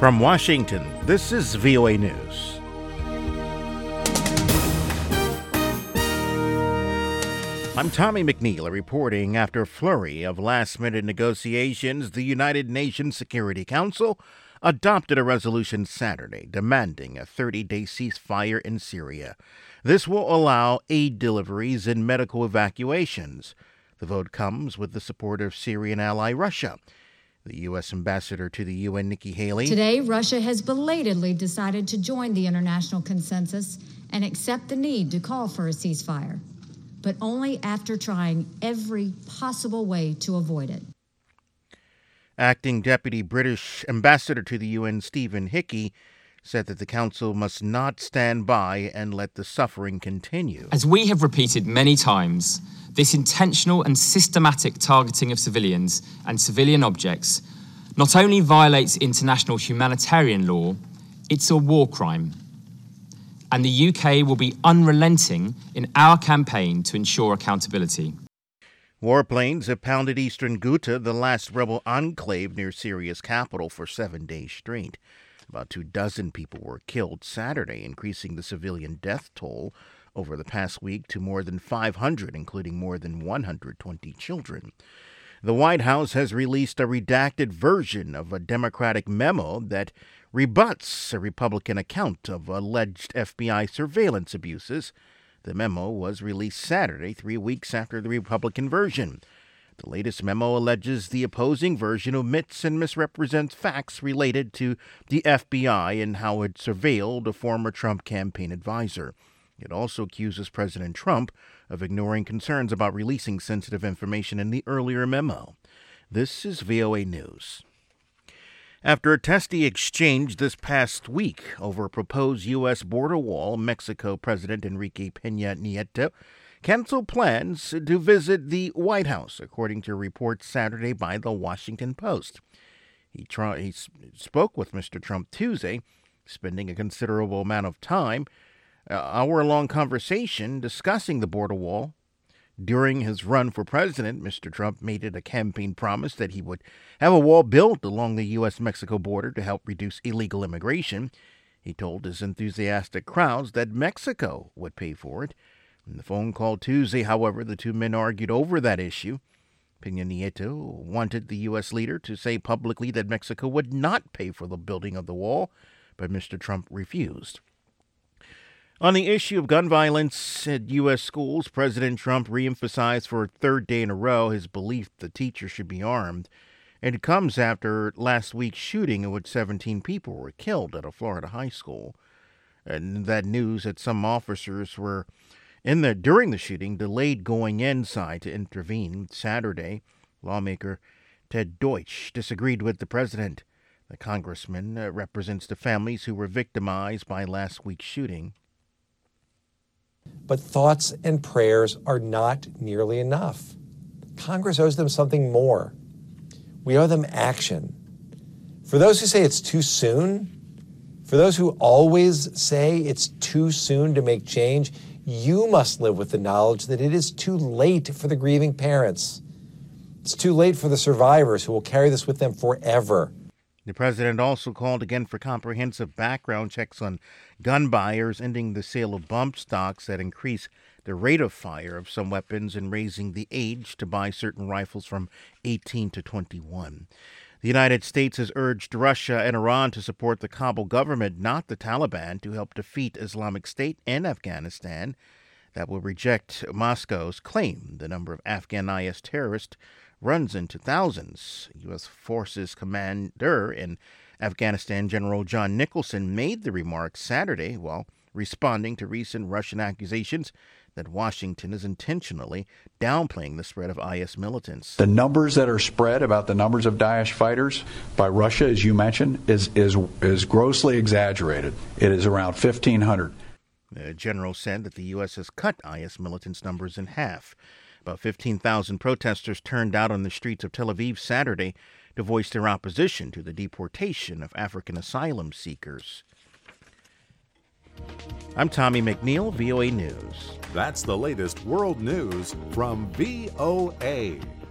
From Washington, this is VOA News. I'm Tommy McNeil reporting. After a flurry of last-minute negotiations, the United Nations Security Council adopted a resolution Saturday demanding a 30-day ceasefire in Syria. This will allow aid deliveries and medical evacuations. The vote comes with the support of Syrian ally Russia. The U.S. ambassador to the UN, Nikki Haley. Today, Russia has belatedly decided to join the international consensus and accept the need to call for a ceasefire, but only after trying every possible way to avoid it. Acting Deputy British Ambassador to the UN, Stephen Hickey, said that the Council must not stand by and let the suffering continue. As we have repeated many times, this intentional and systematic targeting of civilians and civilian objects not only violates international humanitarian law, it's a war crime. And the UK will be unrelenting in our campaign to ensure accountability. Warplanes have pounded eastern Ghouta, the last rebel enclave near Syria's capital, for 7 days straight. About 24 people were killed Saturday, increasing the civilian death toll over the past week to more than 500, including more than 120 children. The White House has released a redacted version of a Democratic memo that rebuts a Republican account of alleged FBI surveillance abuses. The memo was released Saturday, 3 weeks after the Republican version. The latest memo alleges the opposing version omits and misrepresents facts related to the FBI and how it surveilled a former Trump campaign advisor. It also accuses President Trump of ignoring concerns about releasing sensitive information in the earlier memo. This is VOA News. After a testy exchange this past week over a proposed U.S. border wall, Mexico President Enrique Peña Nieto canceled plans to visit the White House, according to a report Saturday by the Washington Post. He spoke with Mr. Trump Tuesday, spending a considerable amount of time, hour-long conversation discussing the border wall. During his run for president, Mr. Trump made it a campaign promise that he would have a wall built along the U.S.-Mexico border to help reduce illegal immigration. He told his enthusiastic crowds that Mexico would pay for it. In the phone call Tuesday, however, the two men argued over that issue. Peña Nieto wanted the U.S. leader to say publicly that Mexico would not pay for the building of the wall, but Mr. Trump refused. On the issue of gun violence at U.S. schools, President Trump reemphasized for a third day in a row his belief that teachers should be armed. It comes after last week's shooting in which 17 people were killed at a Florida high school. And that news that some officers were during the shooting delayed going inside to intervene. Saturday, lawmaker Ted Deutsch disagreed with the president. The congressman represents the families who were victimized by last week's shooting. But thoughts and prayers are not nearly enough. Congress owes them something more. We owe them action. For those who say it's too soon, for those who always say it's too soon to make change, you must live with the knowledge that it is too late for the grieving parents. It's too late for the survivors who will carry this with them forever. The president also called again for comprehensive background checks on gun buyers, ending the sale of bump stocks that increase the rate of fire of some weapons and raising the age to buy certain rifles from 18 to 21. The United States has urged Russia and Iran to support the Kabul government, not the Taliban, to help defeat Islamic State in Afghanistan. That will reject Moscow's claim the number of Afghan IS terrorists runs into thousands. U.S. Forces Commander in Afghanistan, General John Nicholson, made the remarks Saturday while responding to recent Russian accusations that Washington is intentionally downplaying the spread of IS militants. The numbers that are spread about the numbers of Daesh fighters by Russia, as you mentioned, is grossly exaggerated. It is around 1,500. The general said that the U.S. has cut IS militants' numbers in half. About 15,000 protesters turned out on the streets of Tel Aviv Saturday to voice their opposition to the deportation of African asylum seekers. I'm Tommy McNeil, VOA News. That's the latest world news from VOA.